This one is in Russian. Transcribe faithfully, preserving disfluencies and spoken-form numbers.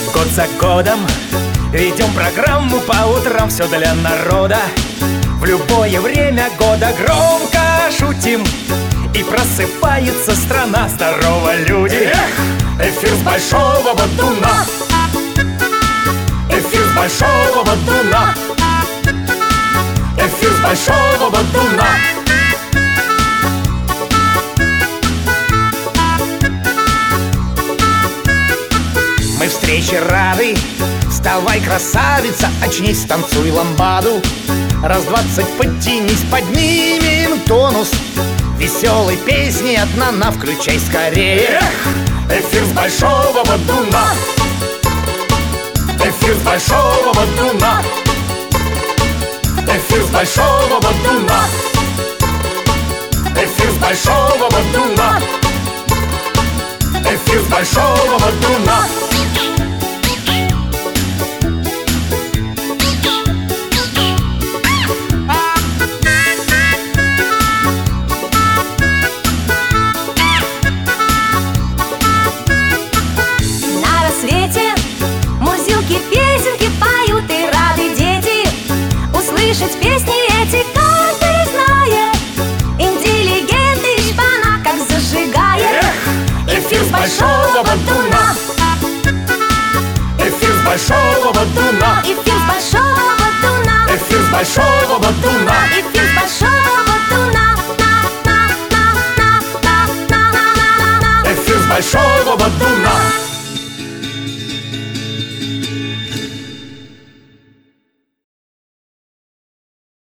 Год за годом ведем программу по утрам, все для народа. В любое время года громко шутим, и просыпается страна. Здорово, люди! Эфир с большого Бодуна. Эфир с большого Бодуна. Эфир с большого Бодуна. Мы встрече рады. Вставай, красавица, очнись, танцуй ламбаду. Раз двадцать подтянись, поднимем тонус. Веселой песни одна на, включай скорее. Эфир с большого Бодуна. Эфир с большого Бодуна. Эфир с большого Бодуна. Эфир с большого Бодуна. Эфир с большого Бодуна. Мурзилки песенки поют, и рады дети услышать песни эти. Каждый знает, интеллигенты шпана как зажигает. Эфир с большого Бодуна. Эфир с большого Бодуна. Эфир с большого Бодуна. Эфир с большого Бодуна. Эфир с большого Бодуна. Эфир с большого Бодуна.